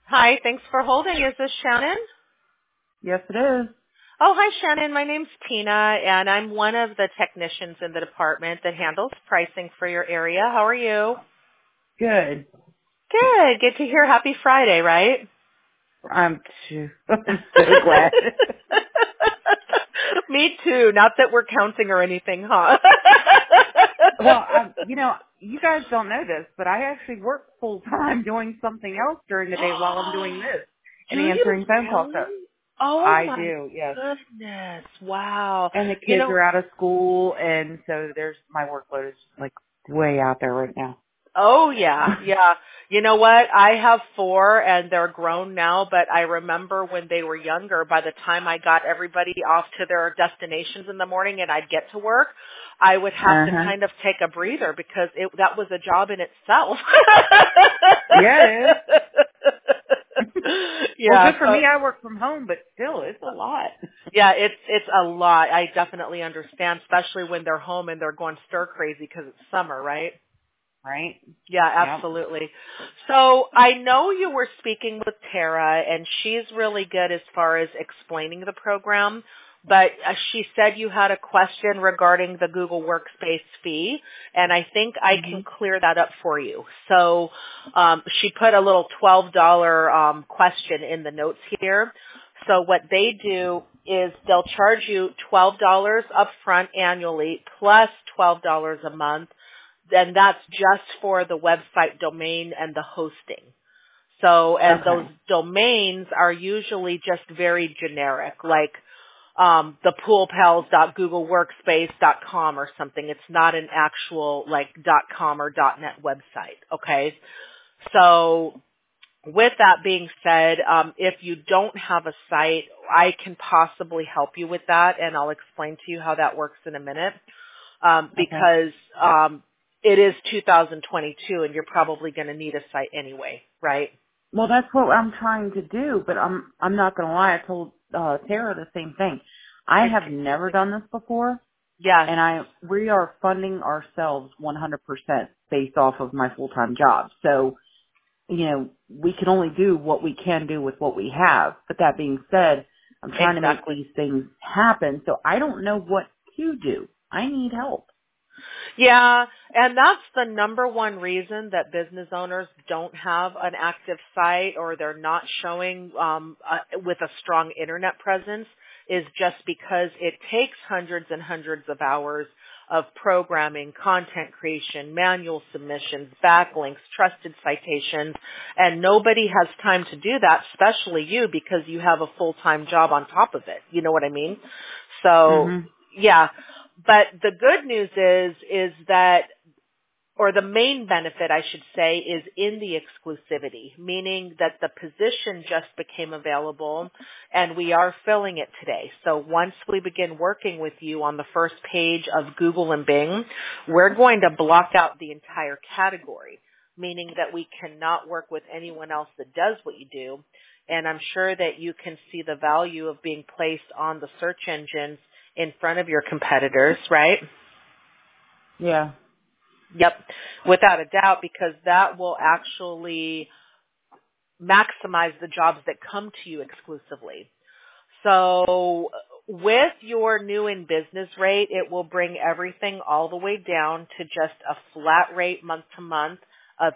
Hi, thanks for holding. Is this Shannon? Yes, it is. Oh, hi, Shannon. My name's Tina, and I'm one of the technicians in the department that handles pricing for your area. How are you? Good. Good. Good to hear. Happy Friday, right? I'm I'm so glad. Me too. Not that we're counting or anything, huh? Well, you guys don't know this, but I actually work full time doing something else during the day while I'm doing this Do and you answering phone calls. So really? Oh I my do, yes. goodness. Wow. And the You kids know, are out of school, and so my workload is like way out there right now. oh yeah, yeah. You know what? I have 4 and they're grown now, but I remember when they were younger, by the time I got everybody off to their destinations in the morning and I'd get to work, I would have to Uh-huh. kind of take a breather because that was a job in itself. Yeah, it is. Well, Yeah, good for so me. I work from home, but still, it's a lot. yeah, it's a lot. I definitely understand, especially when they're home and they're going stir crazy because it's summer, right? Right? Yeah, Yep. absolutely. So I know you were speaking with Tara, and she's really good as far as explaining the program. But she said you had a question regarding the Google Workspace fee, and I think I hmm can clear that up for you. So she put a little $12 question in the notes here. So what they do is they'll charge you $12 upfront annually plus $12 a month, then that's just for the website domain and the hosting. So, and those Okay. domains are usually just very generic, like the poolpals.googleworkspace.com or something. It's not an actual like .com or .net website. Okay, so with that being said, if you don't have a site, I can possibly help you with that, and I'll explain to you how that works in a minute. Okay. Because it is 2022 and you're probably going to need a site anyway, right? Well, that's what I'm trying to do, but I'm not going to lie. I told Tara the same thing. I have never done this before, Yes, and we are funding ourselves 100% based off of my full-time job. So, we can only do what we can do with what we have. But that being said, I'm trying to make exactly. these things happen, so I don't know what to do. I need help. Yeah, and that's the number one reason that business owners don't have an active site or they're not showing with a strong internet presence is just because it takes hundreds and hundreds of hours of programming, content creation, manual submissions, backlinks, trusted citations, and nobody has time to do that, especially you because you have a full-time job on top of it. You know what I mean? So, hmm yeah. But the good news is that, or the main benefit, I should say, is in the exclusivity, meaning that the position just became available and we are filling it today. So once we begin working with you on the first page of Google and Bing, we're going to block out the entire category, meaning that we cannot work with anyone else that does what you do. And I'm sure that you can see the value of being placed on the search engines in front of your competitors, right? Yeah. Yep, without a doubt, because that will actually maximize the jobs that come to you exclusively. So with your new in business rate, it will bring everything all the way down to just a flat rate month to month of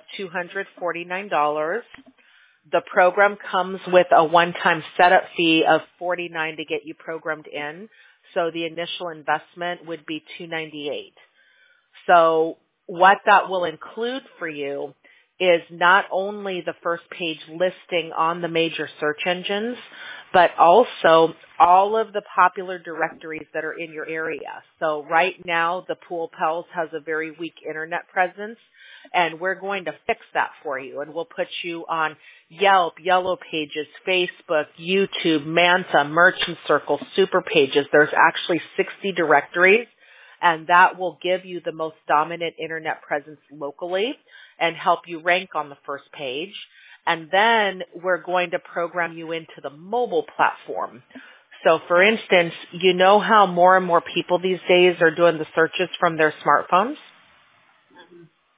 $249. The program comes with a one-time setup fee of $49 to get you programmed in. So the initial investment would be $298. So what that will include for you is not only the first page listing on the major search engines, but also all of the popular directories that are in your area. So right now, the Pool Pals has a very weak internet presence, and we're going to fix that for you. And we'll put you on Yelp, Yellow Pages, Facebook, YouTube, Manta, Merchant Circle, Super Pages. There's actually 60 directories, and that will give you the most dominant internet presence locally and help you rank on the first page. And then we're going to program you into the mobile platform. So for instance, you know how more and more people these days are doing the searches from their smartphones?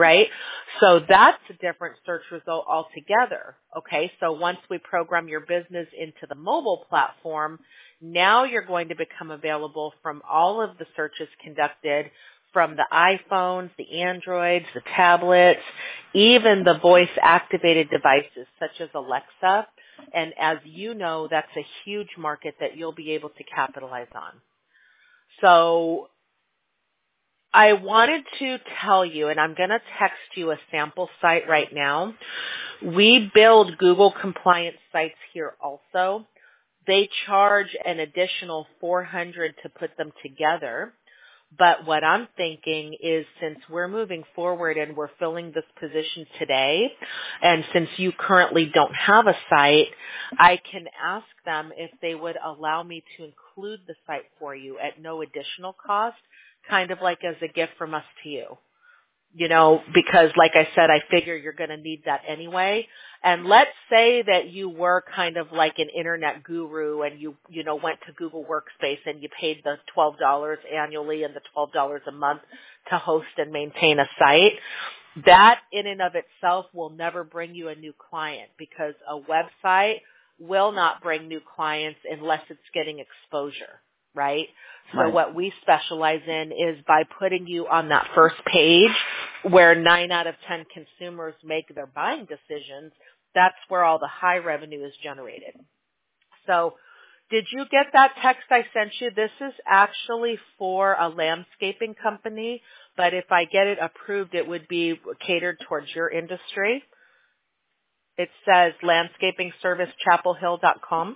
right? So that's a different search result altogether. Okay, so once we program your business into the mobile platform, now you're going to become available from all of the searches conducted from the iPhones, the Androids, the tablets, even the voice-activated devices such as Alexa. And as you know, that's a huge market that you'll be able to capitalize on. So I wanted to tell you, and I'm going to text you a sample site right now. We build Google compliance sites here also. They charge an additional $400 to put them together. But what I'm thinking is, since we're moving forward and we're filling this position today, and since you currently don't have a site, I can ask them if they would allow me to include the site for you at no additional cost, kind of like as a gift from us to you. You know, because like I said, I figure you're going to need that anyway. And let's say that you were kind of like an internet guru and you went to Google Workspace and you paid the $12 annually and the $12 a month to host and maintain a site. That in and of itself will never bring you a new client, because a website will not bring new clients unless it's getting exposure. Right? So what we specialize in is by putting you on that first page where 9 out of 10 consumers make their buying decisions. That's where all the high revenue is generated. So did you get that text I sent you? This is actually for a landscaping company, but if I get it approved, it would be catered towards your industry. It says landscapingservicechapelhill.com.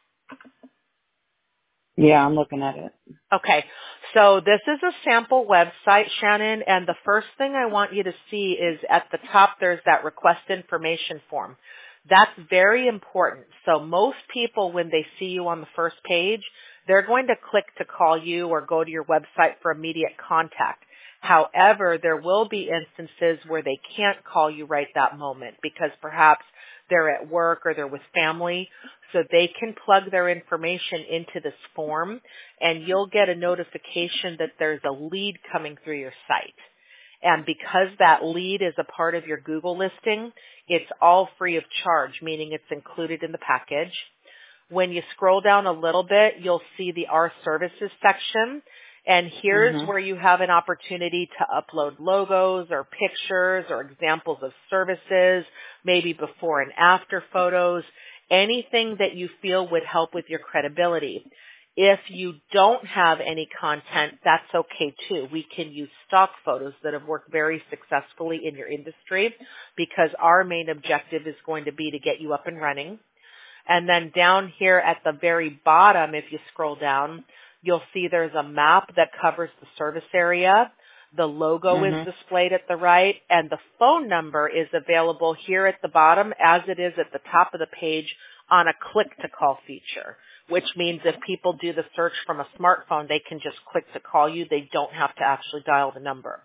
Yeah, I'm looking at it. Okay, so this is a sample website, Shannon, and the first thing I want you to see is at the top there's that request information form. That's very important. So most people, when they see you on the first page, they're going to click to call you or go to your website for immediate contact. However, there will be instances where they can't call you right that moment because perhaps they're at work or they're with family. So they can plug their information into this form and you'll get a notification that there's a lead coming through your site. And because that lead is a part of your Google listing, it's all free of charge, meaning it's included in the package. When you scroll down a little bit, you'll see the Our Services section. And here's where you have an opportunity to upload logos or pictures or examples of services, maybe before and after photos, anything that you feel would help with your credibility. If you don't have any content, that's okay too. We can use stock photos that have worked very successfully in your industry, because our main objective is going to be to get you up and running. And then down here at the very bottom, if you scroll down, you'll see there's a map that covers the service area. The logo is displayed at the right, and the phone number is available here at the bottom as it is at the top of the page on a click-to-call feature, which means if people do the search from a smartphone, they can just click to call you. They don't have to actually dial the number.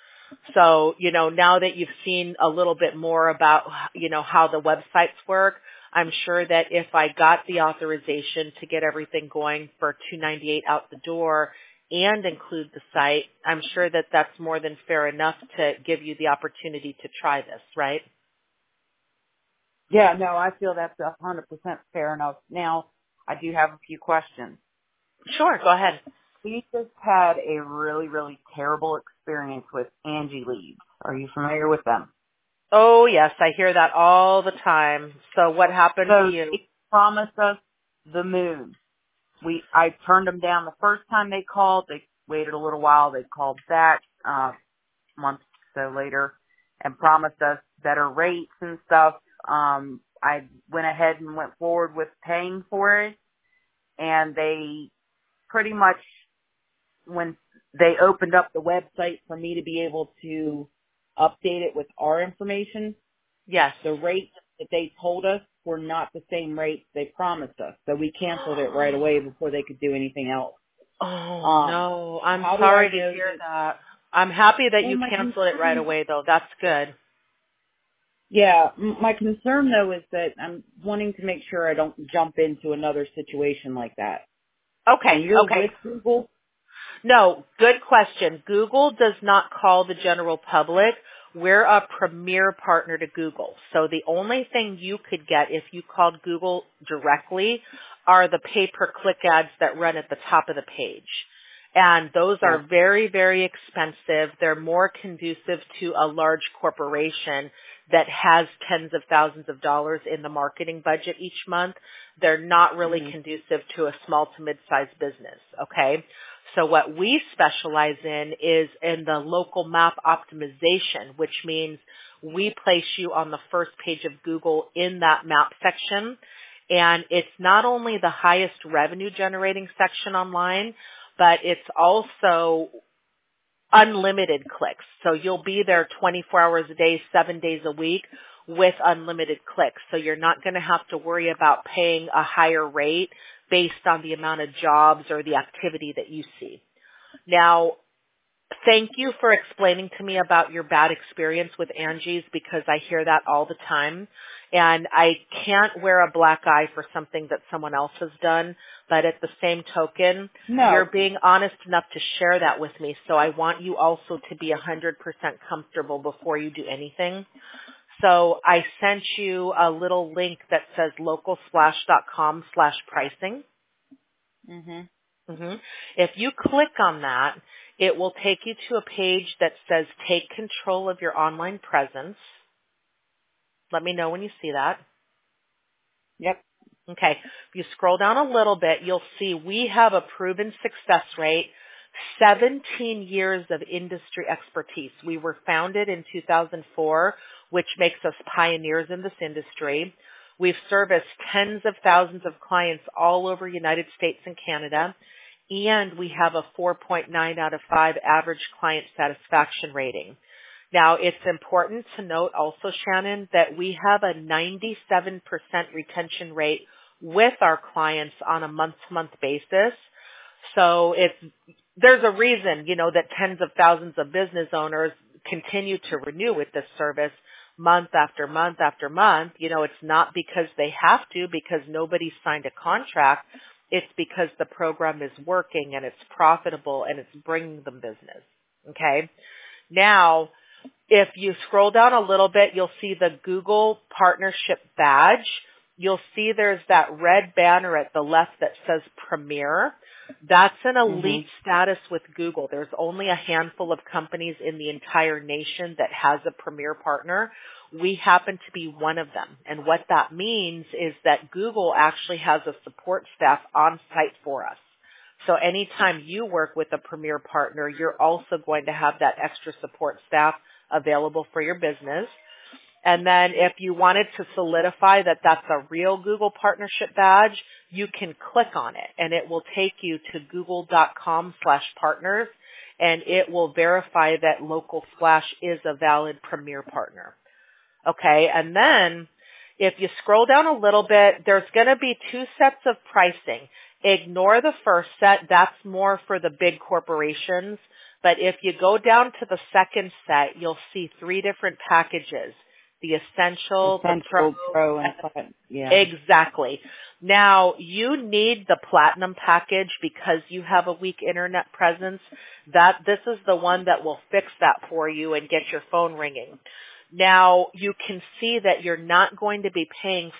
So, now that you've seen a little bit more about, how the websites work, I'm sure that if I got the authorization to get everything going for $298 out the door and include the site, I'm sure that that's more than fair enough to give you the opportunity to try this, right? Yeah, no, I feel that's 100% fair enough. Now, I do have a few questions. Sure, go ahead. We just had a really, really terrible experience with Angie Leads. Are you familiar with them? Oh, yes, I hear that all the time. So what happened to you? They promised us the moon. I turned them down the first time they called. They waited a little while. They called back a month or so later and promised us better rates and stuff. I went ahead and went forward with paying for it, and they pretty much, when they opened up the website for me to be able to update it with our information, yes, the rates that they told us were not the same rates they promised us. So we canceled it right away before they could do anything else. Oh, no. I'm sorry to hear that. I'm happy that you canceled it right away, though. That's good. Yeah. My concern, though, is that I'm wanting to make sure I don't jump into another situation like that. Okay. And you're okay. with Google? No, good question. Google does not call the general public. we're a premier partner to Google. So the only thing you could get if you called Google directly are the pay-per-click ads that run at the top of the page. And those are very, very expensive. They're more conducive to a large corporation that has tens of thousands of dollars in the marketing budget each month. They're not really conducive to a small to mid-sized business, okay? So what we specialize in is in the local map optimization, which means we place you on the first page of Google in that map section. And it's not only the highest revenue generating section online, but it's also unlimited clicks. So you'll be there 24 hours a day, 7 days a week with unlimited clicks. So you're not going to have to worry about paying a higher rate based on the amount of jobs or the activity that you see. Now, thank you for explaining to me about your bad experience with Angie's, because I hear that all the time. And I can't wear a black eye for something that someone else has done. But at the same token, you're being honest enough to share that with me. So I want you also to be 100% comfortable before you do anything. So I sent you a little link that says localsplash.com/pricing. If you click on that, it will take you to a page that says take control of your online presence. Let me know when you see that. Yep. Okay. If you scroll down a little bit, you'll see we have a proven success rate, 17 years of industry expertise. We were founded in 2004, which makes us pioneers in this industry. We've serviced tens of thousands of clients all over United States and Canada, and we have a 4.9 out of 5 average client satisfaction rating. Now, it's important to note also, Shannon, that we have a 97% retention rate with our clients on a month-to-month basis. So there's a reason, that tens of thousands of business owners continue to renew with this service month after month after month. It's not because they have to, because nobody signed a contract. It's because the program is working and it's profitable and it's bringing them business. Okay. Now, if you scroll down a little bit, you'll see the Google partnership badge. You'll see there's that red banner at the left that says Premier. That's an elite status with Google. There's only a handful of companies in the entire nation that has a Premier partner. We happen to be one of them. And what that means is that Google actually has a support staff on site for us. So anytime you work with a Premier partner, you're also going to have that extra support staff available for your business. And then if you wanted to solidify that that's a real Google partnership badge, you can click on it and it will take you to google.com/partners and it will verify that Local Splash is a valid Premier partner. Okay. And then if you scroll down a little bit, there's going to be 2 sets of pricing. Ignore the first set. That's more for the big corporations. But if you go down to the second set, you'll see 3 different packages. The Essential, the Pro, and Platinum. Yeah. Exactly. Now, you need the Platinum package because you have a weak internet presence. This is the one that will fix that for you and get your phone ringing. Now, you can see that you're not going to be paying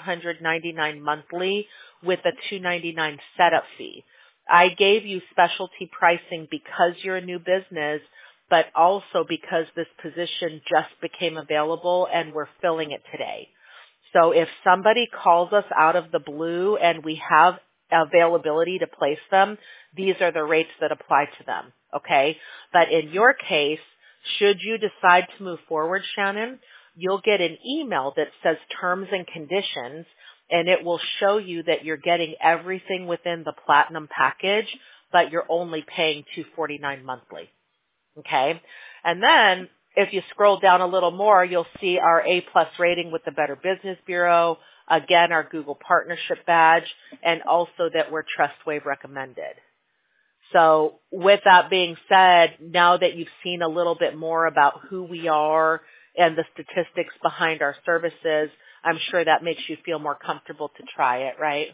$599 monthly with a $299 setup fee. I gave you specialty pricing because you're a new business, but also because this position just became available and we're filling it today. So if somebody calls us out of the blue and we have availability to place them, these are the rates that apply to them, okay? But in your case, should you decide to move forward, Shannon, you'll get an email that says terms and conditions, and it will show you that you're getting everything within the Platinum package, but you're only paying $249 monthly. Okay. And then if you scroll down a little more, you'll see our A+ rating with the Better Business Bureau, again, our Google partnership badge, and also that we're TrustWave recommended. So with that being said, now that you've seen a little bit more about who we are and the statistics behind our services, I'm sure that makes you feel more comfortable to try it, right?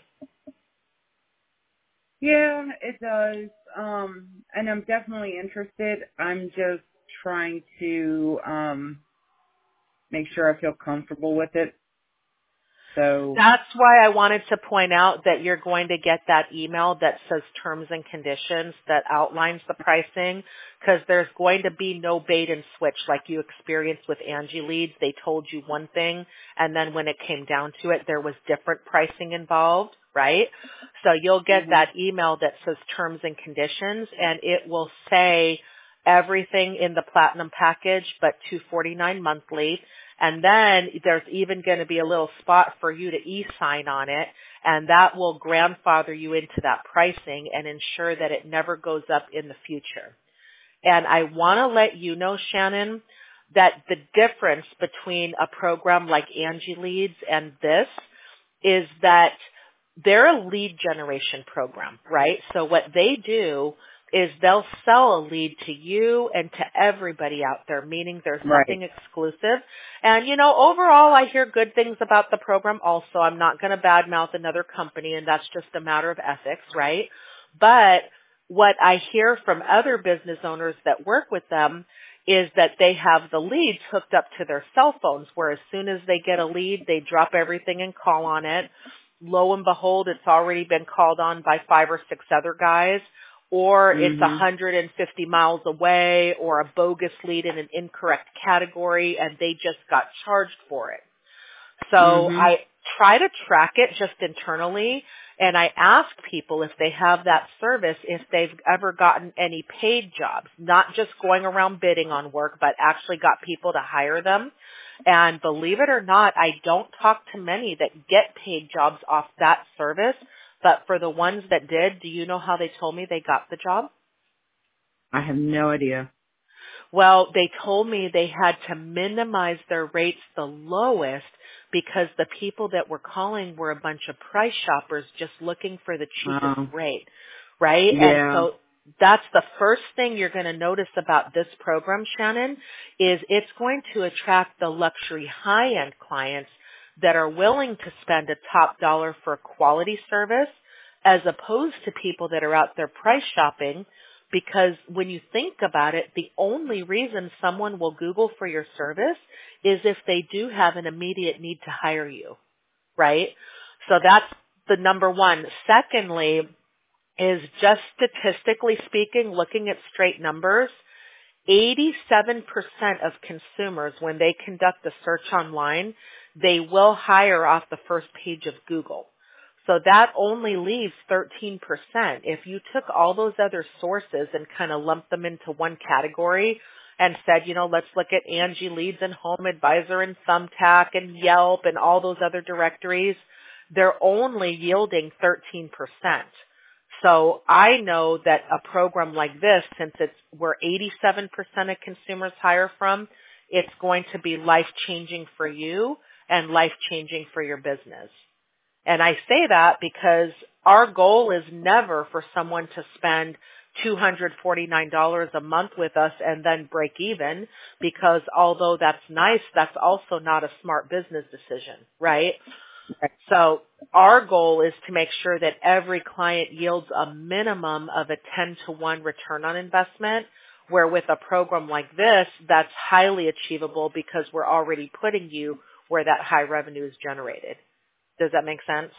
Yeah, it does. And I'm definitely interested. I'm just trying to make sure I feel comfortable with it. So that's why I wanted to point out that you're going to get that email that says terms and conditions that outlines the pricing, because there's going to be no bait and switch like you experienced with Angie Leads. They told you one thing, and then when it came down to it, there was different pricing involved, right? So you'll get that email that says terms and conditions, and it will say everything in the platinum package, but $249 monthly. And then there's even going to be a little spot for you to e-sign on it, and that will grandfather you into that pricing and ensure that it never goes up in the future. And I want to let you know, Shannon, that the difference between a program like Angie Leads and this is that they're a lead generation program, right? So what they do is they'll sell a lead to you and to everybody out there, meaning there's something exclusive. And, overall, I hear good things about the program also. I'm not going to badmouth another company, and that's just a matter of ethics, right? But what I hear from other business owners that work with them is that they have the leads hooked up to their cell phones, where as soon as they get a lead, they drop everything and call on it. Lo and behold, it's already been called on by 5 or 6 other guys. Or it's 150 miles away, or a bogus lead in an incorrect category, and they just got charged for it. So I try to track it just internally, and I ask people if they have that service, if they've ever gotten any paid jobs, not just going around bidding on work, but actually got people to hire them. And believe it or not, I don't talk to many that get paid jobs off that service. But for the ones that did, do you know how they told me they got the job? I have no idea. Well, they told me they had to minimize their rates the lowest because the people that were calling were a bunch of price shoppers just looking for the cheapest rate, right? Yeah. And so that's the first thing you're going to notice about this program, Shannon, is it's going to attract the luxury high-end clients that are willing to spend a top dollar for a quality service, as opposed to people that are out there price shopping, because when you think about it, the only reason someone will Google for your service is if they do have an immediate need to hire you, right? So that's the number one. Secondly, is just statistically speaking, looking at straight numbers, 87% of consumers, when they conduct a search online, they will hire off the first page of Google. So that only leaves 13%. If you took all those other sources and kind of lumped them into one category and said, let's look at Angie Leads and Home Advisor and Thumbtack and Yelp and all those other directories, they're only yielding 13%. So I know that a program like this, since it's where 87% of consumers hire from, it's going to be life-changing for you and life-changing for your business. And I say that because our goal is never for someone to spend $249 a month with us and then break even, because although that's nice, that's also not a smart business decision, right? So our goal is to make sure that every client yields a minimum of a 10-to-1 return on investment, where with a program like this, that's highly achievable because we're already putting you where that high revenue is generated. Does that make sense?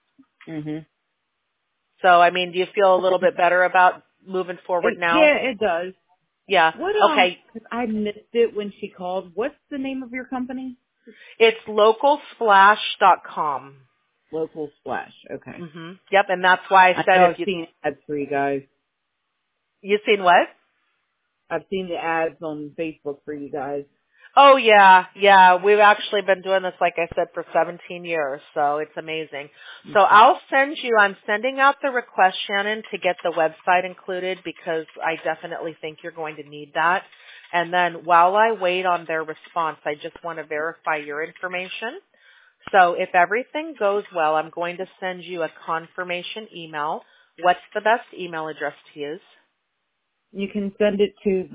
So, I mean, do you feel a little bit better about moving forward now? Yeah, it does. Yeah. Okay. I missed it when she called. What's the name of your company? It's localsplash.com. Local Splash. Okay. Yep, and that's why I said I've seen ads for you guys. You seen what? I've seen the ads on Facebook for you guys. Oh, yeah. We've actually been doing this, like I said, for 17 years, so it's amazing. So I'm sending out the request, Shannon, to get the website included, because I definitely think you're going to need that. And then while I wait on their response, I just want to verify your information. So if everything goes well, I'm going to send you a confirmation email. What's the best email address to use? You can send it to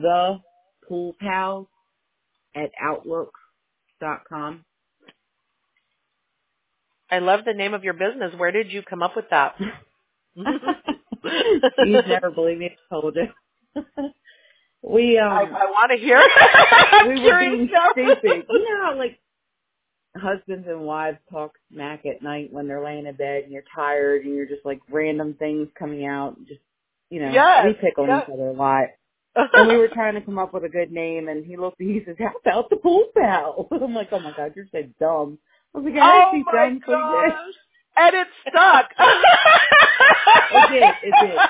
thepoolpals@outlook.com. I love the name of your business. Where did you come up with that? You'd never believe me if I told you. I want to hear. We were being stupid. You know how like husbands and wives talk smack at night when they're laying in bed and you're tired and you're just like random things coming out. Just, you know, we pick on each other a lot. And we were trying to come up with a good name, and he looked and he says, "How about the pool pal?" I'm like, "Oh my God, you're so dumb." I was like, "I actually sound pretty good." And it stuck. It did.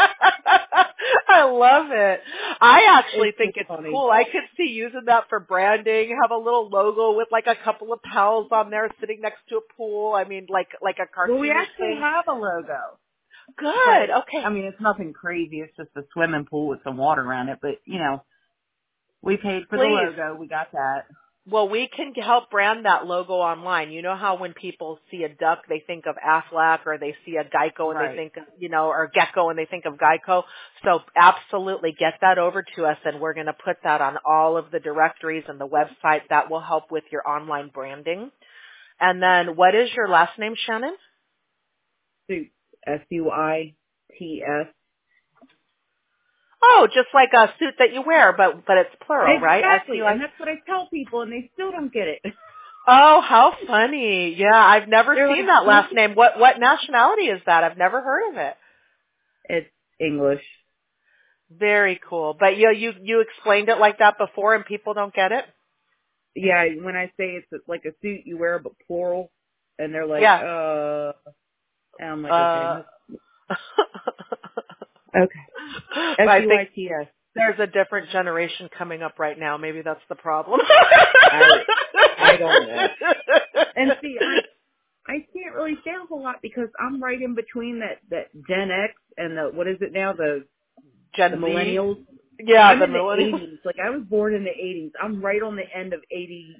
I love it. I actually think it's funny. cool. I could see using that for branding. Have a little logo with like a couple of pals on there sitting next to a pool. I mean, like a cartoon. Well, we actually have a logo. Good. But, okay. I mean, it's nothing crazy. It's just a swimming pool with some water around it. But, you know, we paid for the logo. We got that. Well, we can help brand that logo online. You know how when people see a duck, they think of Aflac, or they see a Geico and they think of, you know, or Gecko and they think of Geico. So absolutely get that over to us, and we're going to put that on all of the directories and the website. That will help with your online branding. And then what is your last name, Shannon? Suits. S-U-I-T-S. Oh, just like a suit that you wear, but it's plural, right? Exactly, and that's what I tell people, and they still don't get it. Oh, how funny. Yeah, I've never seen that last name. What nationality is that? I've never heard of it. It's English. Very cool. But you explained it like that before and people don't get it? Yeah, when I say it's like a suit you wear but plural, and they're like, and I'm like, okay. Okay. S-U-I-T-S. There's a different generation coming up right now. Maybe that's the problem. I don't know. And see, I can't really say a whole lot because I'm right in between that Gen X and the, what is it now, the millennials. Yeah, I'm the in the millennials. 80s. Like, I was born in the 80s. I'm right on the end of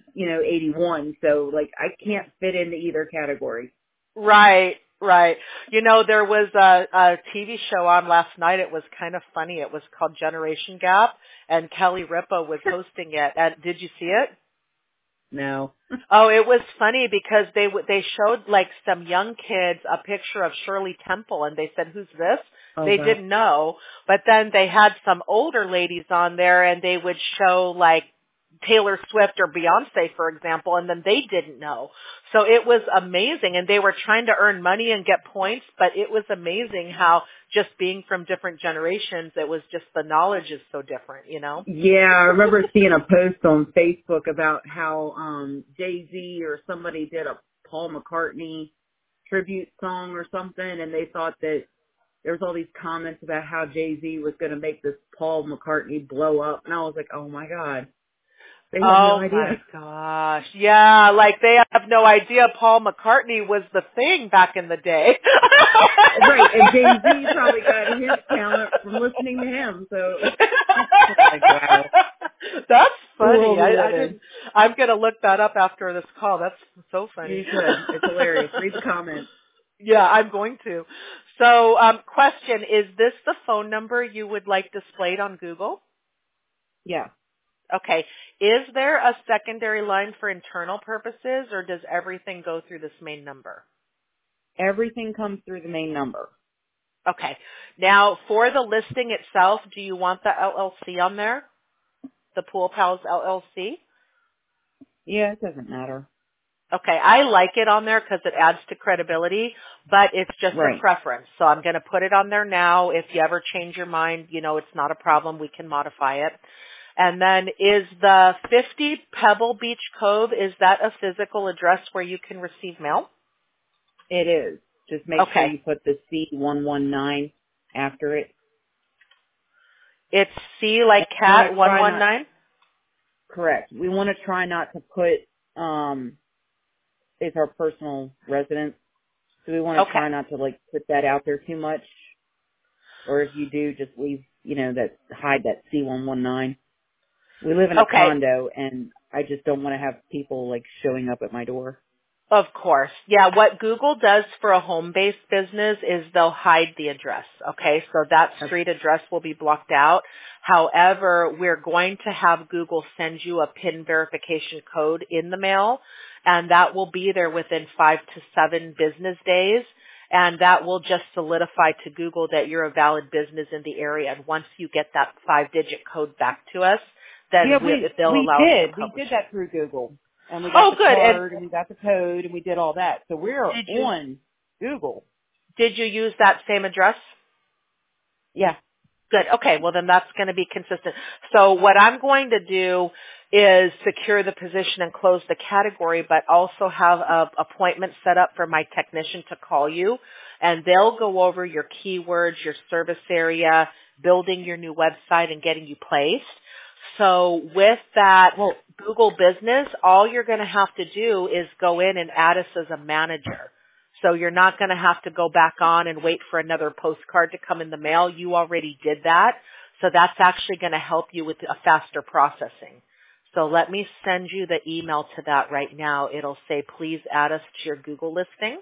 81. So, like, I can't fit into either category. Right. You know, there was a TV show on last night. It was kind of funny. It was called Generation Gap, and Kelly Ripa was hosting it. And did you see it? No. Oh, it was funny because they showed like some young kids a picture of Shirley Temple, and they said, "Who's this?" They didn't know, but then they had some older ladies on there, and they would show like Taylor Swift or Beyonce, for example, and then they didn't know. So it was amazing, and they were trying to earn money and get points, but it was amazing how just being from different generations, it was just the knowledge is so different, you know? Yeah, I remember seeing a post on Facebook about how Jay-Z or somebody did a Paul McCartney tribute song or something, and they thought that there was all these comments about how Jay-Z was going to make this Paul McCartney blow up, and I was like, oh my God. They have no idea. Oh my gosh. Yeah, like they have no idea Paul McCartney was the thing back in the day. Right, and Jay-Z probably got his talent from listening to him, so it's like, wow. That's funny. I'm going to look that up after this call. That's so funny. You should. It's hilarious. Read the comments. Yeah, I'm going to. So, question, is this the phone number you would like displayed on Google? Yeah. Okay. Is there a secondary line for internal purposes, or does everything go through this main number? Everything comes through the main number. Okay. Now, for the listing itself, do you want the LLC on there? The Pool Pals LLC? Yeah, it doesn't matter. Okay. I like it on there because it adds to credibility, but it's just a preference. So I'm going to put it on there now. If you ever change your mind, you know, it's not a problem. We can modify it. And then is the 50 Pebble Beach Cove, is that a physical address where you can receive mail? It is. Just make sure you put the C119 after it. It's C like cat 119? Correct. We want to try not to put, it's our personal residence. So we want to try not to like put that out there too much. Or if you do, just leave, you know, hide that C119. We live in a condo, and I just don't want to have people, like, showing up at my door. Of course. Yeah, what Google does for a home-based business is they'll hide the address, okay? So that street address will be blocked out. However, we're going to have Google send you a PIN verification code in the mail, and that will be there within 5 to 7 business days. And that will just solidify to Google that you're a valid business in the area. And once you get that 5-digit code back to us, then Yeah, they'll we allow us to did. We publish did it. that through Google. And we got Oh, the good. And card and we got the code and we did all that. So we're did on Google. you use that same address? Yeah. Good. Okay. Well, then that's going to be consistent. So what I'm going to do is secure the position and close the category, but also have an appointment set up for my technician to call you, and they'll go over your keywords, your service area, building your new website, and getting you placed. So with that Google business, all you're going to have to do is go in and add us as a manager. So you're not going to have to go back on and wait for another postcard to come in the mail. You already did that. So that's actually going to help you with a faster processing. So let me send you the email to that right now. It'll say, please add us to your Google listing.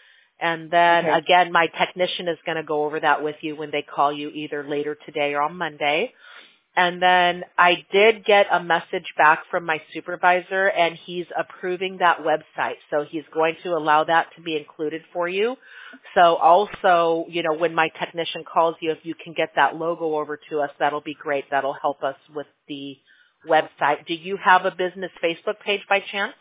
And then again, my technician is going to go over that with you when they call you either later today or on Monday. And then I did get a message back from my supervisor, and he's approving that website. So he's going to allow that to be included for you. So also, when my technician calls you, if you can get that logo over to us, that'll be great. That'll help us with the website. Do you have a business Facebook page by chance?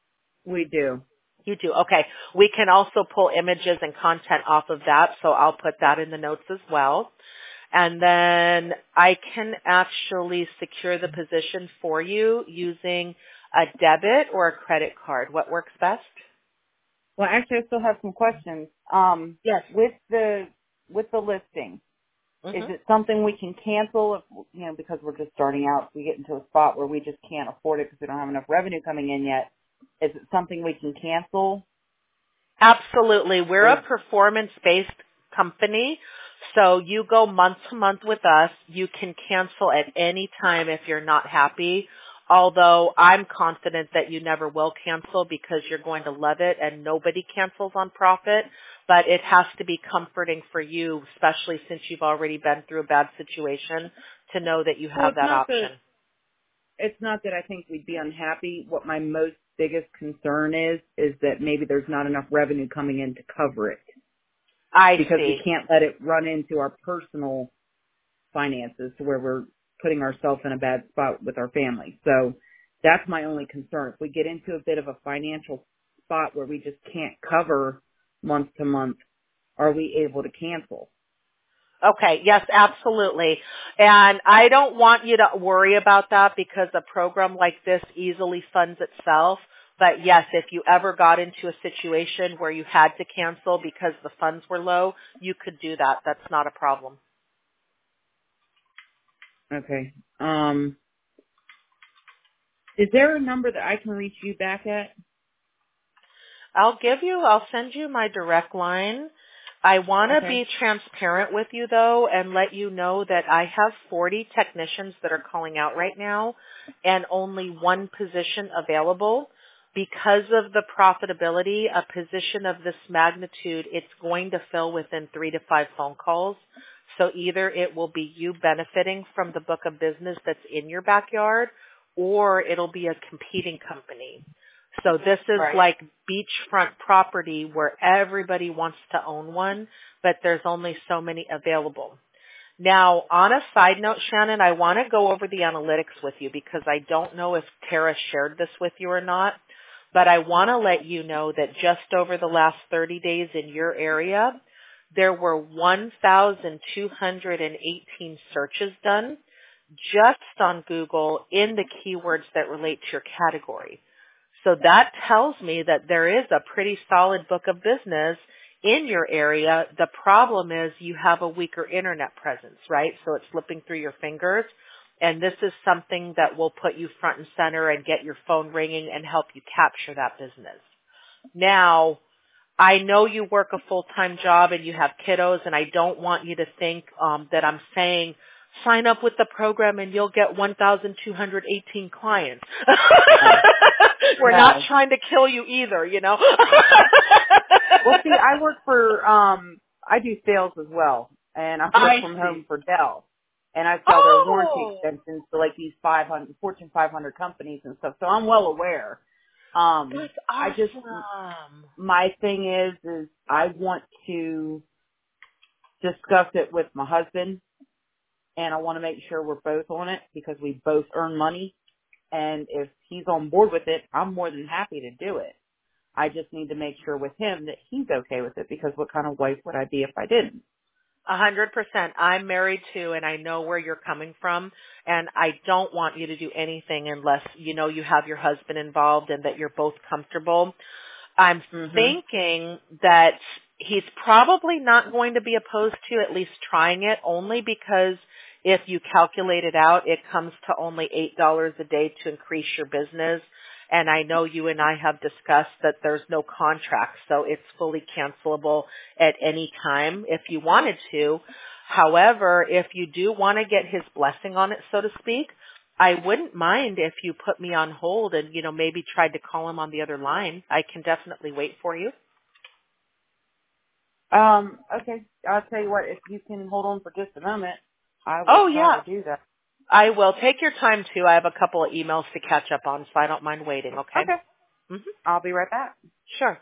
We do. You do. Okay. We can also pull images and content off of that, so I'll put that in the notes as well. And then I can actually secure the position for you using a debit or a credit card. What works best? Well, actually, I still have some questions. Yes. With the listing, is it something we can cancel if, because we're just starting out, we get into a spot where we just can't afford it because we don't have enough revenue coming in yet? Is it something we can cancel? Absolutely. We're a performance-based company. So you go month to month with us. You can cancel at any time if you're not happy. Although I'm confident that you never will cancel because you're going to love it and nobody cancels on profit. But it has to be comforting for you, especially since you've already been through a bad situation, to know that you have that option. It's not that I think we'd be unhappy. What my most biggest concern is that maybe there's not enough revenue coming in to cover it. Because we can't let it run into our personal finances to where we're putting ourselves in a bad spot with our family. So that's my only concern. If we get into a bit of a financial spot where we just can't cover month to month, are we able to cancel? Okay. Yes, absolutely. And I don't want you to worry about that because a program like this easily funds itself. But yes, if you ever got into a situation where you had to cancel because the funds were low, you could do that. That's not a problem. Okay. Is there a number that I can reach you back at? I'll send you my direct line. I want to be transparent with you though and let you know that I have 40 technicians that are calling out right now and only one position available. Because of the profitability, a position of this magnitude, it's going to fill within 3 to 5 phone calls. So either it will be you benefiting from the book of business that's in your backyard, or it'll be a competing company. So this is like beachfront property where everybody wants to own one, but there's only so many available. Now, on a side note, Shannon, I want to go over the analytics with you because I don't know if Tara shared this with you or not. But I want to let you know that just over the last 30 days in your area, there were 1,218 searches done just on Google in the keywords that relate to your category. So that tells me that there is a pretty solid book of business in your area. The problem is you have a weaker internet presence, right? So it's slipping through your fingers. And this is something that will put you front and center and get your phone ringing and help you capture that business. Now, I know you work a full-time job and you have kiddos, and I don't want you to think that I'm saying sign up with the program and you'll get 1,218 clients. We're not trying to kill you either, Well, see, I work for, I do sales as well, and I work from home for Dell. And I sell their warranty extensions to like these Fortune 500 companies and stuff. So I'm well aware. That's I just, awesome. my thing is I want to discuss it with my husband, and I want to make sure we're both on it because we both earn money. And if he's on board with it, I'm more than happy to do it. I just need to make sure with him that he's okay with it, because what kind of wife would I be if I didn't? 100%. I'm married too, and I know where you're coming from, and I don't want you to do anything unless you know you have your husband involved and that you're both comfortable. I'm Mhm. thinking that he's probably not going to be opposed to at least trying it, only because if you calculate it out, it comes to only $8 a day to increase your business. And I know you and I have discussed that there's no contract, so it's fully cancelable at any time if you wanted to. However, if you do want to get his blessing on it, so to speak, I wouldn't mind if you put me on hold and, maybe tried to call him on the other line. I can definitely wait for you. Okay. I'll tell you what, if you can hold on for just a moment, I will Oh, try yeah. to do that. I will. Take your time, too. I have a couple of emails to catch up on, so I don't mind waiting, okay? Okay. Mm-hmm. I'll be right back. Sure.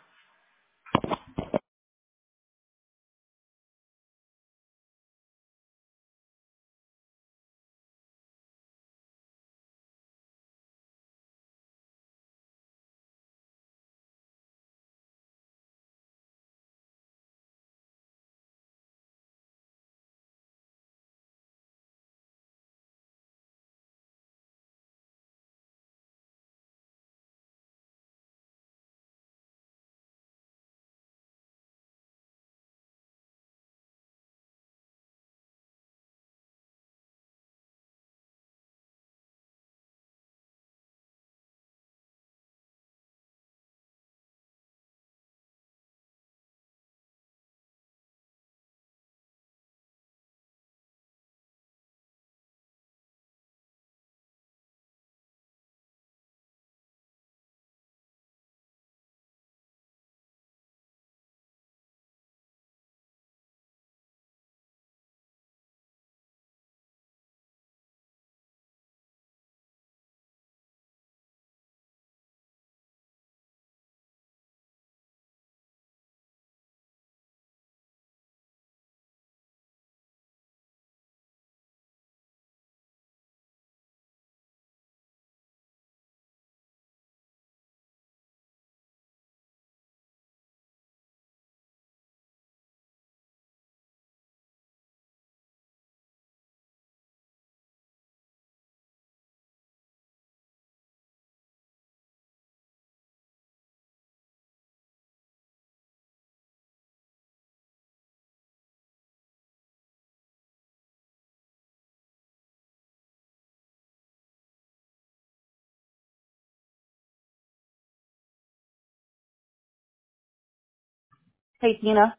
Hey, Tina.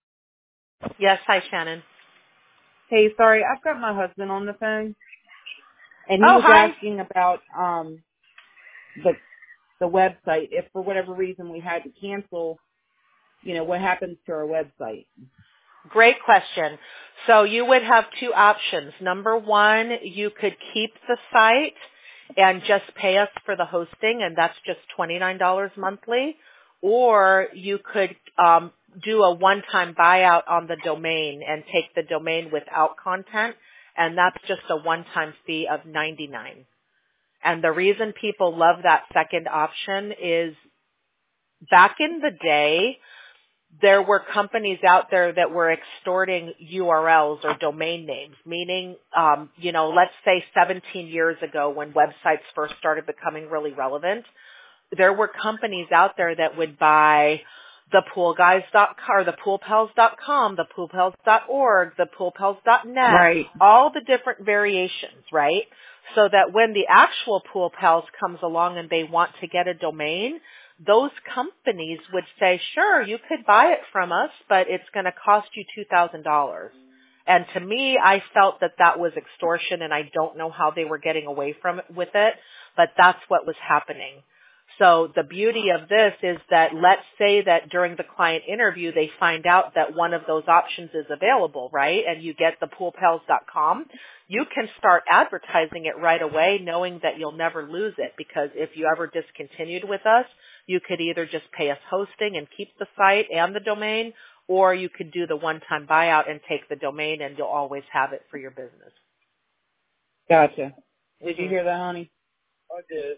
Yes, hi, Shannon. Hey, sorry, I've got my husband on the phone, and he Oh, was hi. asking about the the website. If for whatever reason we had to cancel, what happens to our website? Great question. So you would have two options. Number one, you could keep the site and just pay us for the hosting, and that's just $29 monthly. Or you could do a one-time buyout on the domain and take the domain without content, and that's just a one-time fee of $99. And the reason people love that second option is back in the day, there were companies out there that were extorting URLs or domain names, meaning, let's say 17 years ago when websites first started becoming really relevant, there were companies out there that would buy thepoolguys.com or thepoolpals.com, thepoolpals.org, thepoolpals.net, Right. all the different variations, right? So that when the actual Pool Pals comes along and they want to get a domain, those companies would say, sure, you could buy it from us, but it's going to cost you $2,000. And to me, I felt that that was extortion, and I don't know how they were getting away from it with it, but that's what was happening. So the beauty of this is that let's say that during the client interview they find out that one of those options is available, right? And you get the poolpals.com. You can start advertising it right away knowing that you'll never lose it, because if you ever discontinued with us, you could either just pay us hosting and keep the site and the domain, or you could do the one-time buyout and take the domain and you'll always have it for your business. Gotcha. Did you hear that, honey? I did.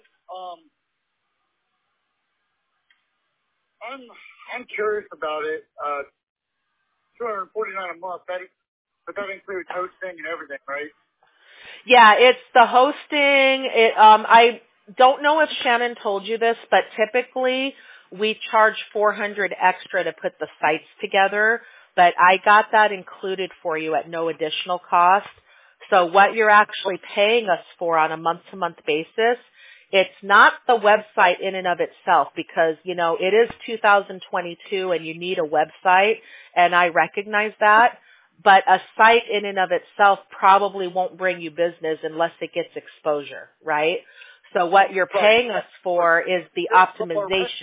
I'm curious about it. $249 a month. But that includes hosting and everything, right? Yeah, it's the hosting. I don't know if Shannon told you this, but typically we charge $400 extra to put the sites together. But I got that included for you at no additional cost. So what you're actually paying us for on a month-to-month basis, it's not the website in and of itself, because, it is 2022 and you need a website, and I recognize that. But a site in and of itself probably won't bring you business unless it gets exposure, right? So what you're paying us for is the optimization.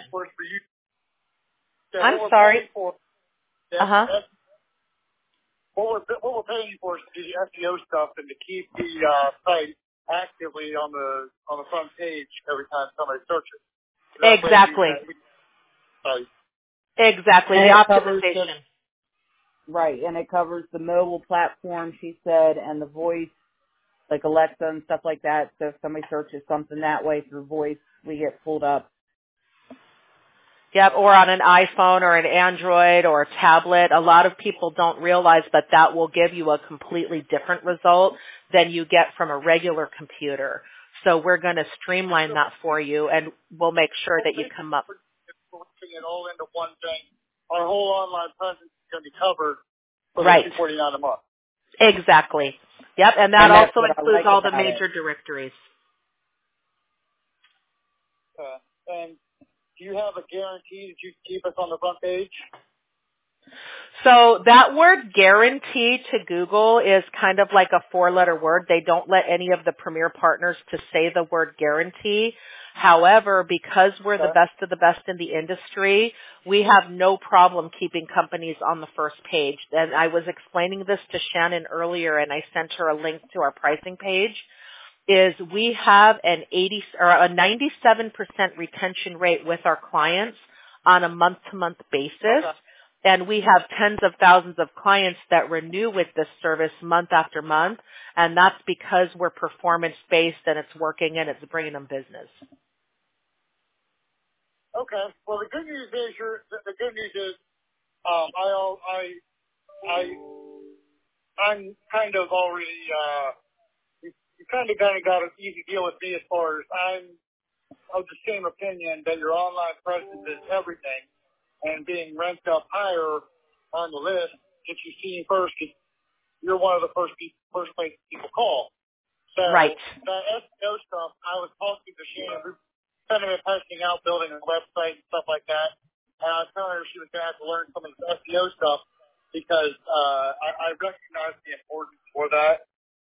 I'm sorry. Uh-huh. What we're paying you for is the SEO stuff and to keep the site actively on the front page every time somebody searches. Exactly. Exactly. The optimization. Right, and it covers the mobile platform, she said, and the voice, like Alexa and stuff like that. So if somebody searches something that way through voice, we get pulled up. Yep, or on an iPhone or an Android or a tablet. A lot of people don't realize that will give you a completely different result than you get from a regular computer. So we're going to streamline that for you, and we'll make sure that you come up. Putting it all into one thing. Our whole online presence is going to be covered for right. $249 a month. Exactly. Yep, and that also includes all the major directories. And do you have a guarantee that you keep us on the front page? So that word guarantee to Google is kind of like a 4-letter word. They don't let any of the premier partners to say the word guarantee. However, because we're the best of the best in the industry, we have no problem keeping companies on the first page. And I was explaining this to Shannon earlier, and I sent her a link to our pricing page. Is we have a 97% retention rate with our clients on a month-to-month basis. Okay. And we have tens of thousands of clients that renew with this service month after month, and that's because we're performance-based and it's working and it's bringing them business. Okay. Well, the good news is, I'm kind of already, you kind of got an easy deal with me as far as I'm of the same opinion that your online presence is everything. And being ranked up higher on the list gets you seen first. You're one of the first places people call. So right. That SEO stuff, I was talking to Shannon, we're kind of testing out building a website and stuff like that. And I was telling her she was going to have to learn some of the SEO stuff because I recognize the importance for that.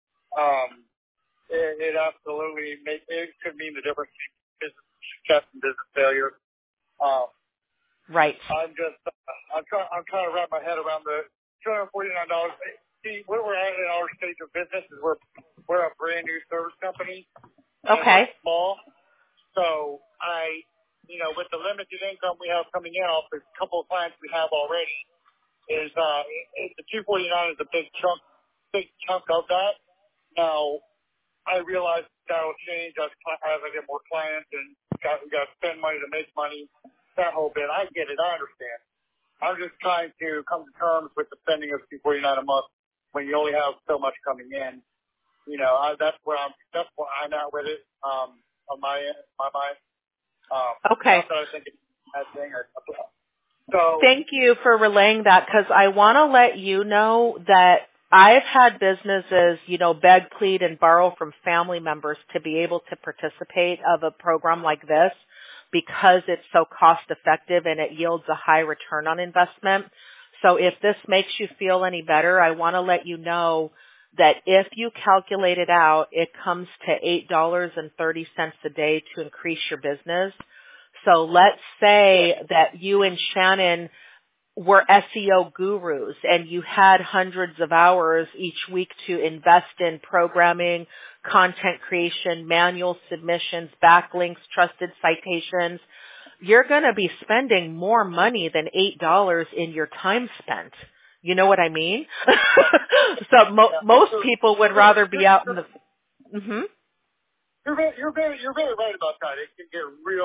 It absolutely it could mean the difference between business success and business failure. Right. I'm trying to wrap my head around the $249. See, where we're at in our stage of business is we're a brand new service company. Okay. We're small. So with the limited income we have coming out, the couple of clients we have already is the $249 is a big chunk of that. Now, I realize that'll change as I get more clients and we got to spend money to make money. That whole bit, I get it, I understand. I'm just trying to come to terms with the spending of $249 a month when you only have so much coming in. That's where I'm at with it. On my mind. Okay. Not that I think it's a bad thing. So thank you for relaying that, because I want to let you know that I've had businesses, beg, plead, and borrow from family members to be able to participate of a program like this, because it's so cost effective and it yields a high return on investment. So if this makes you feel any better, I want to let you know that if you calculate it out, it comes to $8.30 a day to increase your business. So let's say that you and Shannon were SEO gurus and you had hundreds of hours each week to invest in programming, content creation, manual submissions, backlinks, trusted citations. You're going to be spending more money than $8 in your time spent. You know what I mean? So most people would rather be out in the. Mm-hmm. You're very right about that. It can get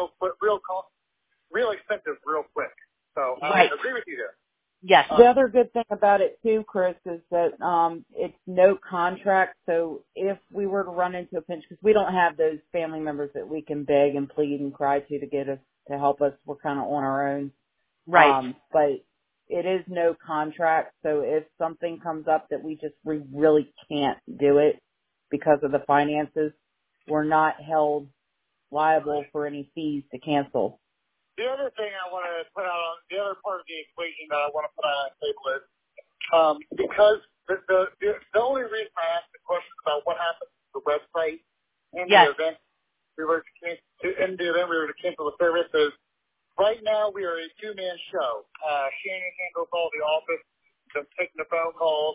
real expensive real quick. So I agree with you there. Yes. The other good thing about it too, Chris, is that it's no contract. So if we were to run into a pinch, because we don't have those family members that we can beg and plead and cry to get us to help us, we're kind of on our own. Right. But it is no contract. So if something comes up that we really can't do it because of the finances, we're not held liable for any fees to cancel. The other thing I want to put out on the other part of the equation that I want to put on the table is because the only reason I asked the question about what happens to the website in the event we were to cancel the service is right now we are a two-man show. Shannon handles all the office, taking the phone calls,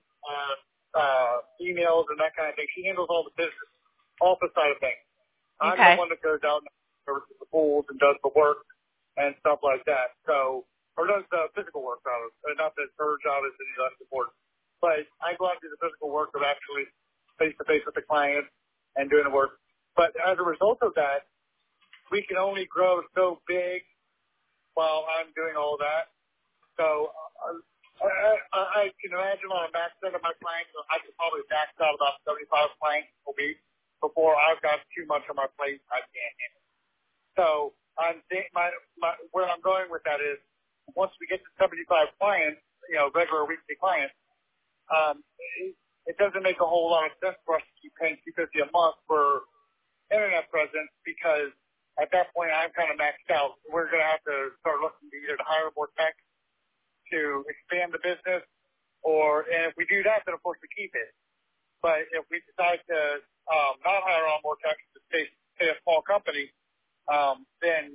emails, and that kind of thing. She handles all the business office side of things. I'm the one that goes out and services the pools and does the work and stuff like that. So, or does the physical work, rather. Not that her job is any less important. But I go out and do the physical work of actually face-to-face with the client and doing the work. But as a result of that, we can only grow so big while I'm doing all that. So I can imagine on a max set of my clients, I could probably max out about 75 clients a week before I've got too much on my plate I can't handle. So where I'm going with that is once we get to 75 clients, regular weekly clients, it doesn't make a whole lot of sense for us to keep paying $250 a month for internet presence because at that point I'm kind of maxed out. We're going to have to start looking to either to hire more tech to expand the business, and if we do that, then of course we keep it. But if we decide to not hire on more tech to stay a small company, then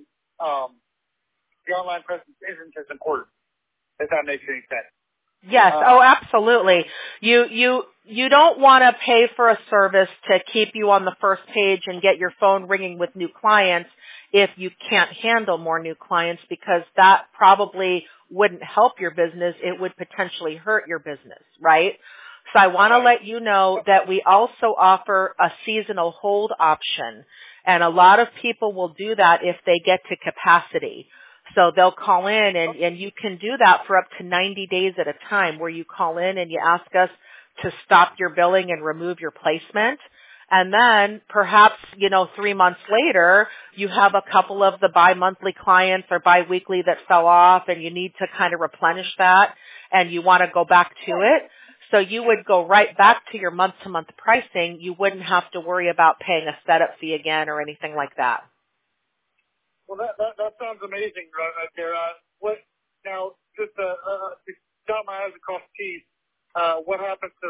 the online presence isn't as important, if that makes any sense. Yes. Absolutely. You don't want to pay for a service to keep you on the first page and get your phone ringing with new clients if you can't handle more new clients because that probably wouldn't help your business. It would potentially hurt your business, right? So I want to let you know that we also offer a seasonal hold option. And a lot of people will do that if they get to capacity. So they'll call in and you can do that for up to 90 days at a time where you call in and you ask us to stop your billing and remove your placement. And then perhaps, 3 months later, you have a couple of the bi-monthly clients or bi-weekly that fell off and you need to kind of replenish that and you want to go back to it. So you would go right back to your month-to-month pricing. You wouldn't have to worry about paying a setup fee again or anything like that. Well, that sounds amazing right there. Now, just to dot my I's across the T's, what happens to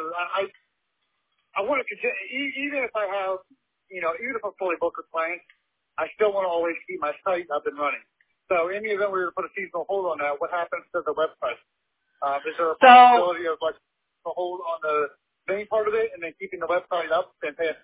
I want to continue, even if I have, even if I'm fully booked with clients, I still want to always keep my site up and running. So in the event we were to put a seasonal hold on that, what happens to the website? Is there a possibility of like a hold on the main part of it and then keeping the website up and pay a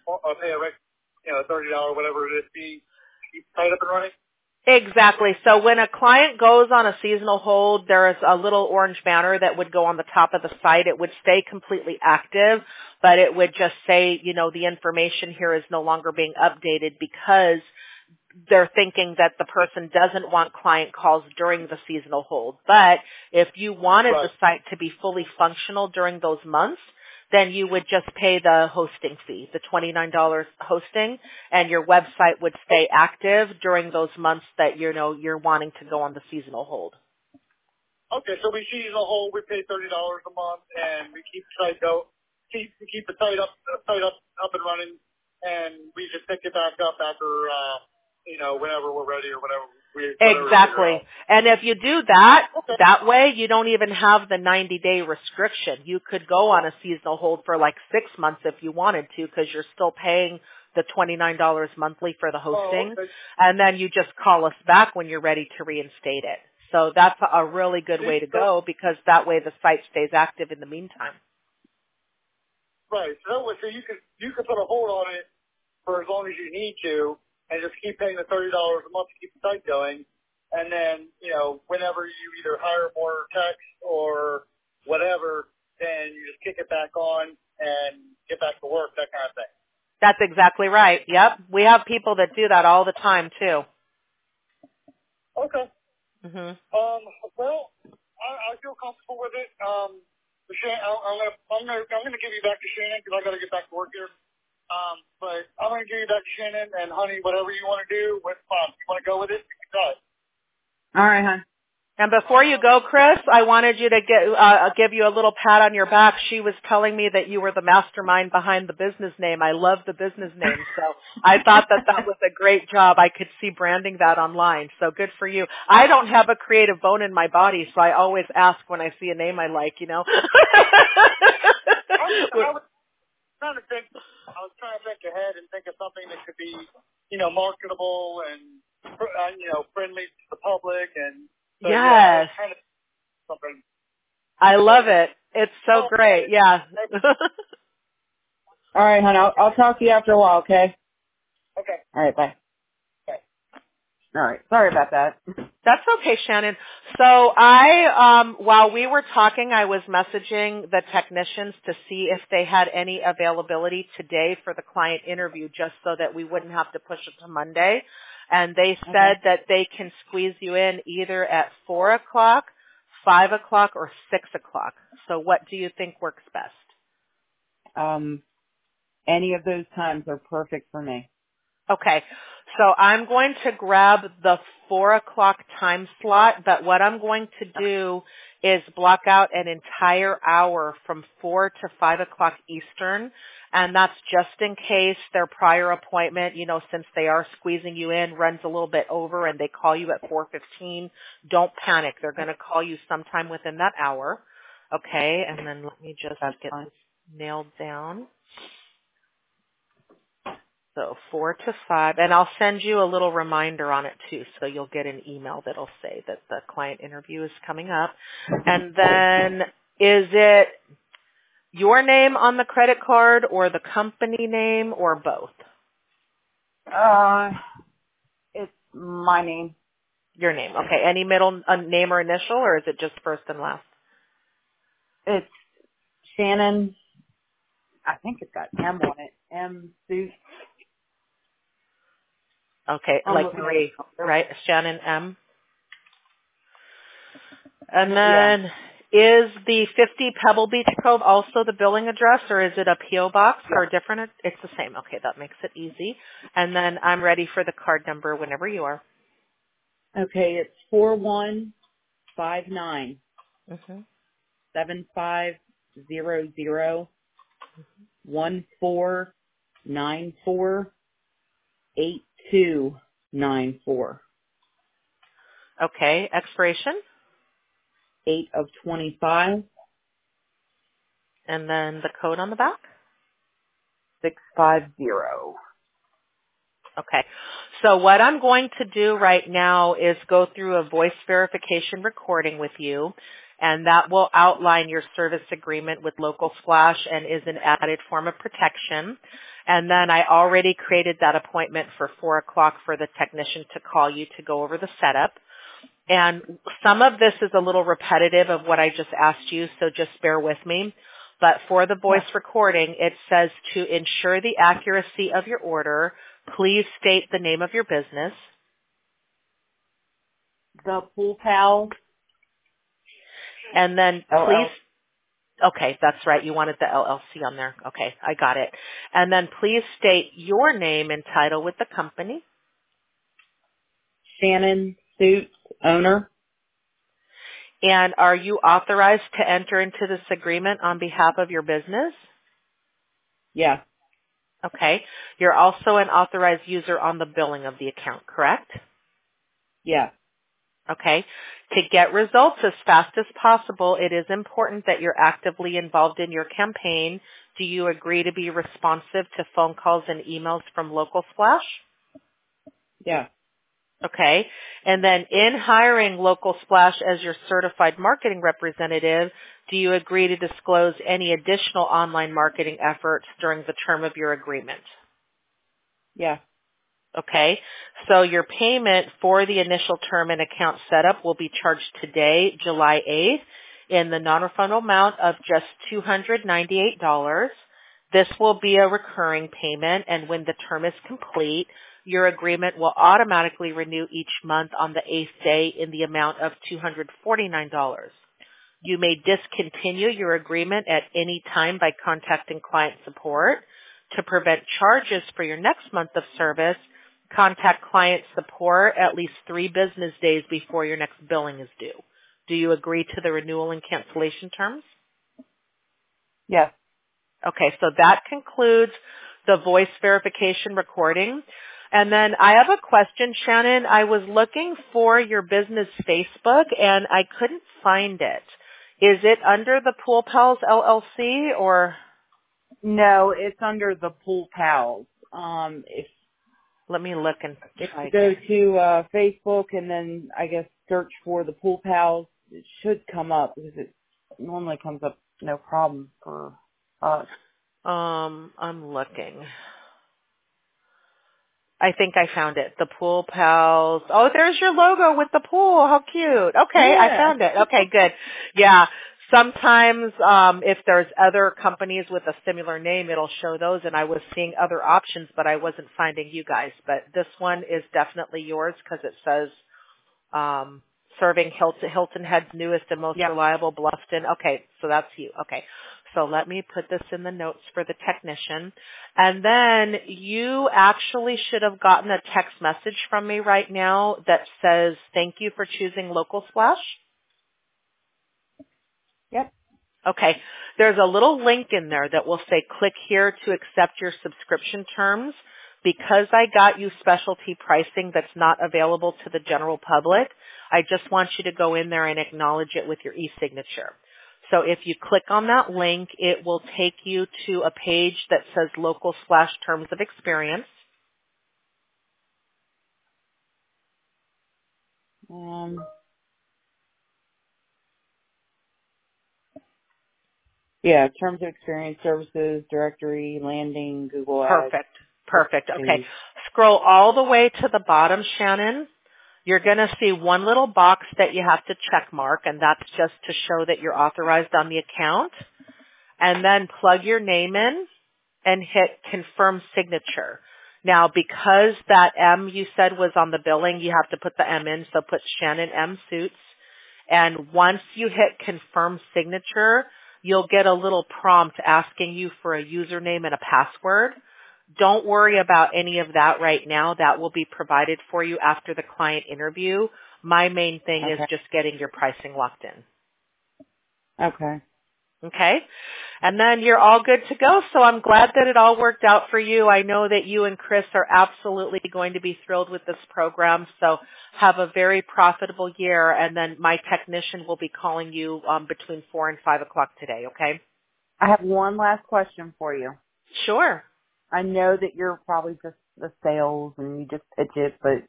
$30 whatever it is fee to keep the site up and running? Exactly. So when a client goes on a seasonal hold, there is a little orange banner that would go on the top of the site. It would stay completely active, but it would just say, the information here is no longer being updated because they're thinking that the person doesn't want client calls during the seasonal hold. But if you wanted the site to be fully functional during those months, then you would just pay the hosting fee, the $29 hosting, and your website would stay active during those months that you're wanting to go on the seasonal hold. Okay, so we seasonal hold, we pay $30 a month, and we keep the site keep the site up and running, and we just pick it back up after whenever we're ready or whatever. Exactly. And if you do that, that way you don't even have the 90-day restriction. You could go on a seasonal hold for like 6 months if you wanted to because you're still paying the $29 monthly for the hosting. Oh, okay. And then you just call us back when you're ready to reinstate it. So that's a really good way to go because that way the site stays active in the meantime. Right. So you could put a hold on it for as long as you need to, and just keep paying the $30 a month to keep the site going. And then, whenever you either hire more techs or whatever, then you just kick it back on and get back to work, that kind of thing. That's exactly right. Yep. We have people that do that all the time too. Okay. Mhm. Well, I feel comfortable with it. I'm gonna give you back to Shannon because I got to get back to work here. But I'm gonna give you back to Shannon and honey, whatever you want to do. If you want to go with it, you can go. All right, hon. And before you go, Chris, I wanted you to give you a little pat on your back. She was telling me that you were the mastermind behind the business name. I love the business name, so I thought that was a great job. I could see branding that online, so good for you. I don't have a creative bone in my body, so I always ask when I see a name I like, I was trying to think ahead and think of something that could be, marketable and, friendly to the public and. So, yes. Yeah, kind of something. I love it. It's so great. Yeah. All right, hon. I'll talk to you after a while, okay? Okay. All right, bye. Okay. All right. Sorry about that. That's okay, Shannon. So while we were talking, I was messaging the technicians to see if they had any availability today for the client interview just so that we wouldn't have to push it to Monday. And they said that they can squeeze you in either at 4 o'clock, 5 o'clock, or 6 o'clock. So what do you think works best? Any of those times are perfect for me. Okay. So I'm going to grab the 4 o'clock time slot, but what I'm going to do is block out an entire hour from 4 to 5 o'clock Eastern, and that's just in case their prior appointment, since they are squeezing you in, runs a little bit over and they call you at 4:15. Don't panic. They're going to call you sometime within that hour. Okay, and then let me just get this nailed down. So 4 to 5, and I'll send you a little reminder on it too, so you'll get an email that'll say that the client interview is coming up. And then is it your name on the credit card or the company name or both? It's my name. Your name. Okay. Any middle name or initial, or is it just first and last? It's Shannon. I think it's got M on it. M. Suit. Okay, like Marie, right? Shannon M. And then is the 50 Pebble Beach Cove also the billing address, or is it a P.O. box or different? It's the same. Okay, that makes it easy. And then I'm ready for the card number whenever you are. Okay, it's 4159 7500 1494 8294. Okay, expiration? 8 of 25. And then the code on the back? 650. Okay. So what I'm going to do right now is go through a voice verification recording with you, and that will outline your service agreement with Local Splash and is an added form of protection. And then I already created that appointment for 4 o'clock for the technician to call you to go over the setup. And some of this is a little repetitive of what I just asked you, so just bear with me. But for the voice recording, it says to ensure the accuracy of your order, please state the name of your business. The Pool Pal. And then please, okay, that's right. You wanted the LLC on there. Okay, I got it. And then please state your name and title with the company. Shannon Suits, owner. And are you authorized to enter into this agreement on behalf of your business? Yeah. Okay. You're also an authorized user on the billing of the account, correct? Yeah. Okay. To get results as fast as possible, it is important that you're actively involved in your campaign Do you agree to be responsive to phone calls and emails from Local Splash? Yeah. Okay. And then in hiring Local Splash as your certified marketing representative, do you agree to disclose any additional online marketing efforts during the term of your agreement? Yeah. Okay. So your payment for the initial term and account setup will be charged today, July 8th, in the non-refundable amount of just $298. This will be a recurring payment, and when the term is complete, your agreement will automatically renew each month on the 8th day in the amount of $249. You may discontinue your agreement at any time by contacting client support. To prevent charges for your next month of service, contact client support at least 3 business days before your next billing is due. Do you agree to the renewal and cancellation terms? Yes. Okay, so that concludes the voice verification recording. And then I have a question, Shannon. I was looking for your business Facebook and I couldn't find it. Is it under the Pool Pals LLC or? No, it's under the Pool Pals. Let me look and If try you go again. to Facebook and then I guess search for the Pool Pals, it should come up because it normally comes up no problem for us. I'm looking. I think I found it. The Pool Pals. Oh, there's your logo with the pool. How cute. Okay, I Yeah. found it. Okay, good. Yeah. Sometimes if there's other companies with a similar name, it'll show those, and I was seeing other options, but I wasn't finding you guys. But this one is definitely yours because it says serving Hilton Head's newest and most reliable Bluffton. Okay, so that's you. Okay. So let me put this in the notes for the technician. And then you actually should have gotten a text message from me right now that says, thank you for choosing Local Splash. Yep. Okay. There's a little link in there that will say click here to accept your subscription terms. Because I got you specialty pricing that's not available to the general public, I just want you to go in there and acknowledge it with your e-signature. So if you click on that link, it will take you to a page that says Local Splash Terms of Experience. Yeah, terms of experience, services, directory, landing, Google Ads. Perfect. Okay. Scroll all the way to the bottom, Shannon. You're going to see one little box that you have to check mark, and that's just to show that you're authorized on the account. And then plug your name in and hit confirm signature. Now, because that M you said was on the billing, you have to put the M in, so put Shannon M Suits. And once you hit confirm signature, you'll get a little prompt asking you for a username and a password. Don't worry about any of that right now. That will be provided for you after the client interview. My main thing is just getting your pricing locked in. Okay. Okay? And then you're all good to go. So I'm glad that it all worked out for you. I know that you and Chris are absolutely going to be thrilled with this program. So have a very profitable year. And then my technician will be calling you between 4 and 5 o'clock today. Okay? I have one last question for you. Sure. I know that you're probably just the sales and you just pitch it, but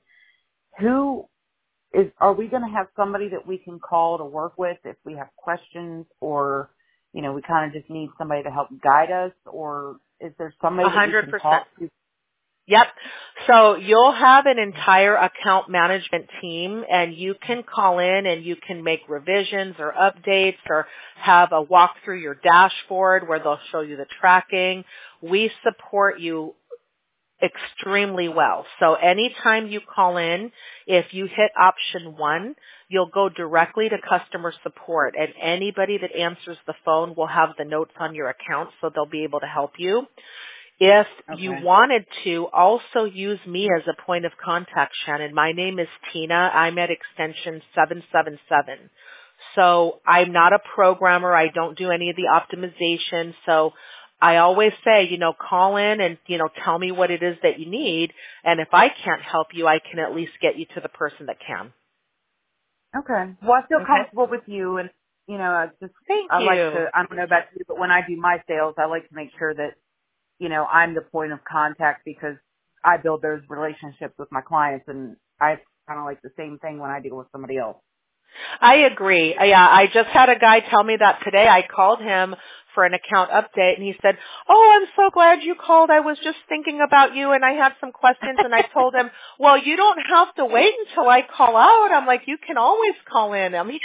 are we going to have somebody that we can call to work with if we have questions, or, we kind of just need somebody to help guide us, or is there somebody that we can talk to? Yep. So you'll have an entire account management team, and you can call in and you can make revisions or updates or have a walk through your dashboard where they'll show you the tracking. We support you extremely well. So anytime you call in, if you hit option 1, you'll go directly to customer support, and anybody that answers the phone will have the notes on your account, so they'll be able to help you. If you wanted to also use me as a point of contact, Shannon, my name is Tina. I'm at extension 777. So I'm not a programmer. I don't do any of the optimization. So I always say, call in and, tell me what it is that you need. And if I can't help you, I can at least get you to the person that can. Okay. Well, I feel comfortable with you, and you know, Thank I like you. to, I don't know about you, but when I do my sales, I like to make sure that, you know, I'm the point of contact because I build those relationships with my clients, and I kind of like the same thing when I deal with somebody else. I agree. Yeah, I just had a guy tell me that today. I called him for an account update, and he said, "Oh, I'm so glad you called. I was just thinking about you, and I had some questions." And I told him, "Well, you don't have to wait until I call out." I'm like, "You can always call in. I mean,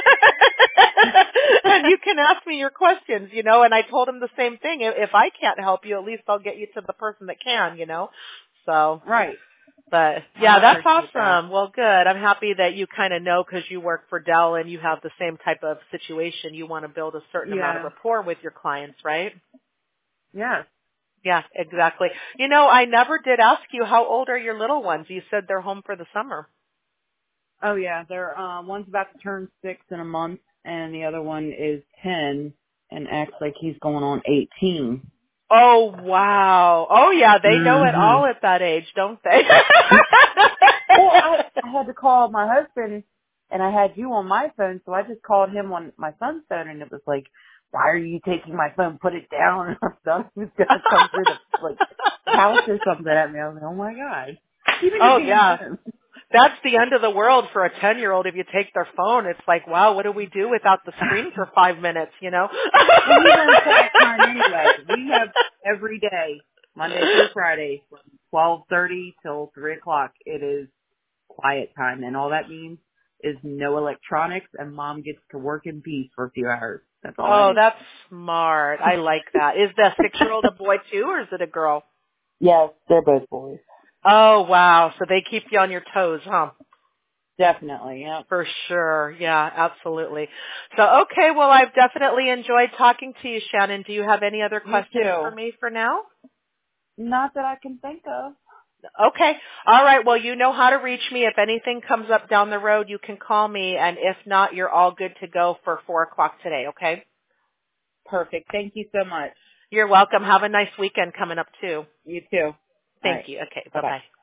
and you can ask me your questions, you know." And I told him the same thing. If I can't help you, at least I'll get you to the person that can, you know. So Right. but yeah, I that's appreciate awesome. that. Well, good. I'm happy that you kind of know because you work for Dell and you have the same type of situation. You want to build a certain amount of Yeah. rapport with your clients, right? Yes. Yeah, exactly. You know, I never did ask you how old are your little ones. You said they're home for the summer. Oh yeah, they're one's about to turn 6 in a month, and the other one is 10 and acts like he's going on 18. Oh, wow. Oh, yeah, they know it Mhm. all at that age, don't they? Well, I had to call my husband, and I had you on my phone, so I just called him on my son's phone, and it was like, "Why are you taking my phone? Put it down!" And I thought he was gonna come through the house or something at me. I was like, "Oh my god, keeping the Oh, damn yeah. phone." That's the end of the world for a 10-year-old if you take their phone. It's like, wow, what do we do without the screen for 5 minutes, you know? Well, we learn quiet time anyway. We have every day, Monday through Friday, from 12:30 till 3 o'clock. It is quiet time, and all that means is no electronics, and Mom gets to work in peace for a few hours. That's all that Oh, is. that's smart. I like that. Is the 6-year-old a boy too, or is it a girl? Yes, they're both boys. Oh, wow. So they keep you on your toes, huh? Definitely, yeah. For sure. Yeah, absolutely. So, okay, well, I've definitely enjoyed talking to you, Shannon. Do you have any other You questions for too. me for now? Not that I can think of. Okay. All right. Well, you know how to reach me. If anything comes up down the road, you can call me. And if not, you're all good to go for 4 o'clock today, okay? Perfect. Thank you so much. You're welcome. Have a nice weekend coming up, too. You too. All Thank right. you. Okay. Bye-bye. Bye-bye.